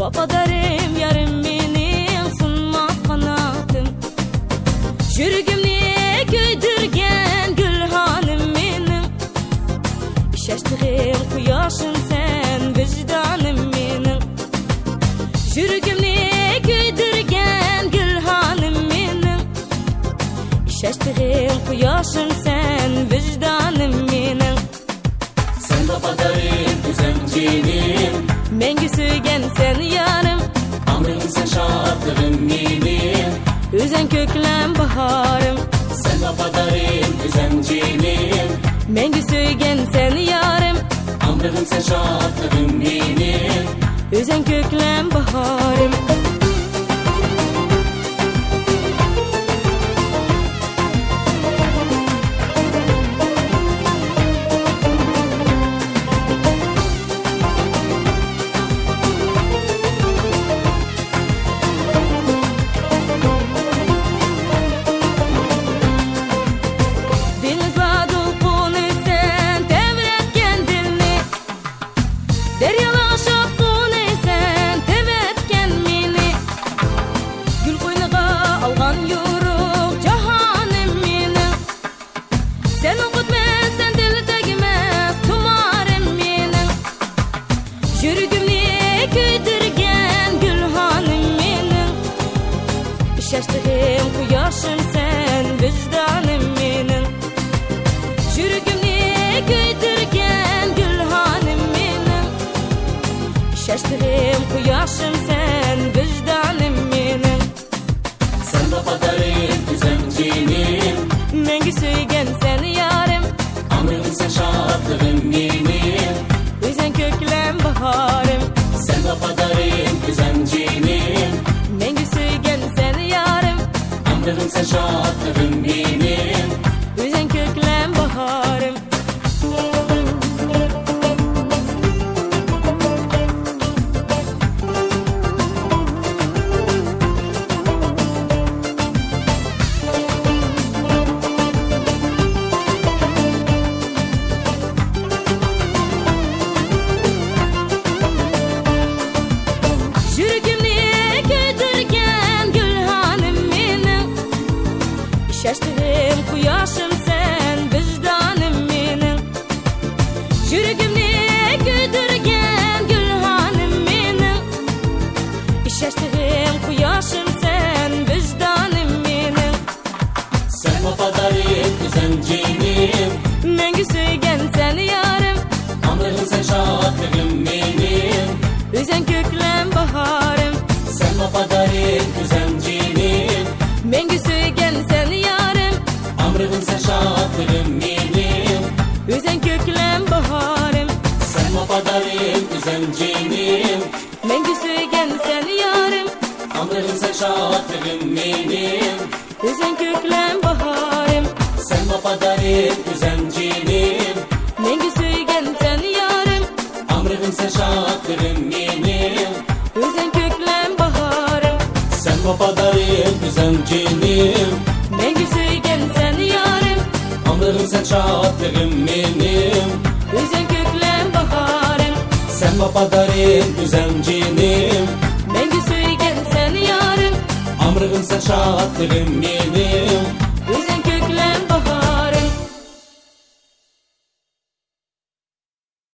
Vafadarim yarım benim sunmaz kanatım. Yürgümni köydürgen gülhanım benim. İşeştiğim kuyaşım sen vicdanım benim. Yürgümni köydürgen gülhanım benim. İşeştiğim kuyaşım sen vicdanım benim. Sen vafadarim güzencinim, Mengü söygen sen yarım. amrım sen şadlığım benim. Üzen köklem baharım. Sen vafadarim güzencinim, Mengü söygen sen yarım. amrım sen şadlığım benim. Üzen köklem baharım. İşeştiğim kuyaşım sen vicdanım benim. Yürgümni köydürgen gülhanım benim. İşeştiğim kuyaşım sen vicdanım benim. Sen vafadarim güzencinim, Mengü söygen sen yarım. amrım sen şadlığım benim. Üzen köklem baharım. Sen vafadarim güzencinim, Mengü söygen sen yarım. amrım sen şadlığım benim. Üzen köklem baharım. Yürgümni köydürgen gülhanım benim. İşeştiğim kuyaşım sen vicdanım benim. Yürgümni köydürgen gülhanım benim. İşeştiğim kuyaşım sen vicdanım benim. Sen vafadarim güzencinim, Mengü söygen sen yarım. amrım sen şadlığım benim. Üzen köklem baharım. Sen vafadarim güzencinim, Mengü söygen sen yarım. amrım sen şadlığım benim. Üzen köklem baharım. Sen vafadarim güzencinim, Mengü söygen sen yarım. amrım sen şadlığım benim. Üzen köklem baharım. Sen vafadarim güzencinim, Mengü söygen sen yarım. amrım sen şadlığım benim. Üzen köklem baharım. Sen vafadarim güzencinim, Mengü söygen sen yarım. amrım sen şadlığım benim. Üzen köklem baharım. Sen vafadarim güzencinim, Mengü söygen sen yarım. amrım sen şadlığım benim.